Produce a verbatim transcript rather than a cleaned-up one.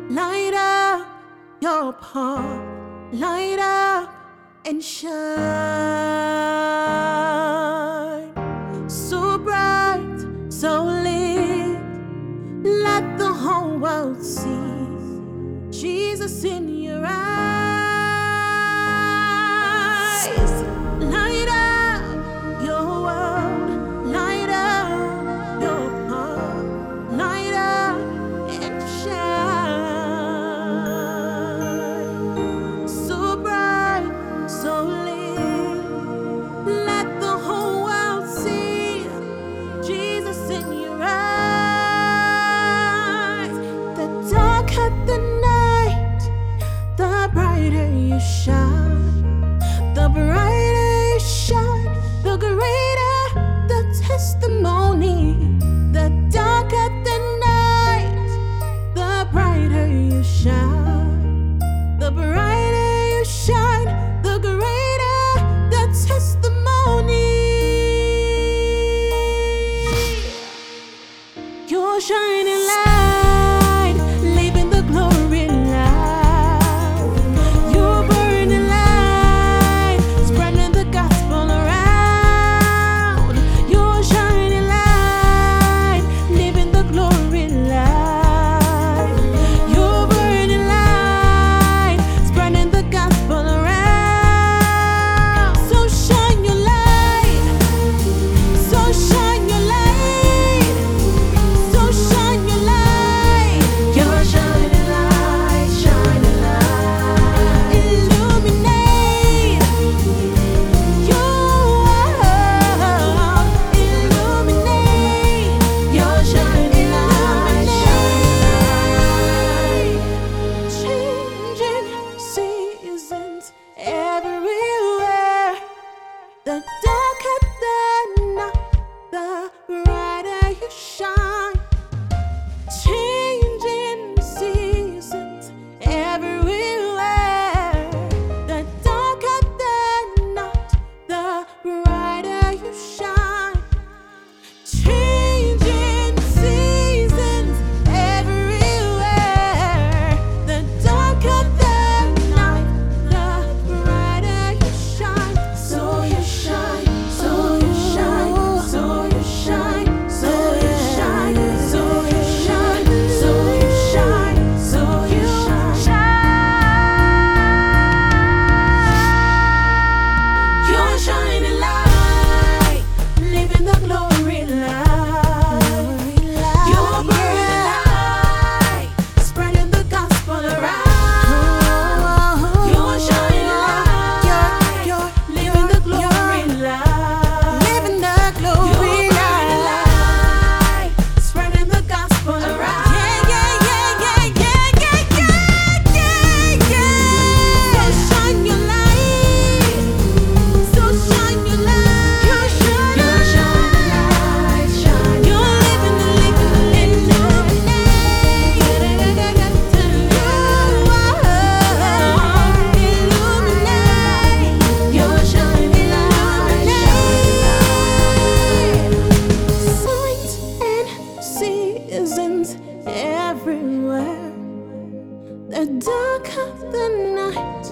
light up your path, light up and shine. So bright, so lit, let the whole world see Jesus in your eyes. Light up your world, light up your path, light up and shine. So bright, so lit, let the whole world see Jesus in your eyes. The darker the night, the brighter you shine. The brighter you shine, the greater the testimony. The darker the night, the brighter you shine. The brighter you shine, the greater the testimony. You're shining light, living the glory light. You're burning light, spreading the gospel around. You're shining light, living the glory light. You're burning light, spreading the gospel around. So shine your light, so shine your light, so shine your light. You're shining light, shining light. Illuminate your world, illuminate. You're shining light, shining light. Changing seasons everywhere. The darker the night, the brighter you shine. Changing seasons everywhere. The darker the night, the brighter you shine. Changing seasons everywhere. The darker the night, the brighter you shine. So you shine, so you shine, so you shine, so you shine, so you shine, so you shine, so you shine. You're shining light, living the glory light. You're burning light, spreading the gospel around. You're shining light, you're living the glory light. Living the glory light, spreading the gospel around. Yeah, yeah, yeah, yeah, yeah, yeah, yeah, yeah. So shine your light, so shine your light. You're shining light, shine. You're living the living, illuminate. Illuminate. You're shining light, shine. Signs and seasons everywhere. The darker the night,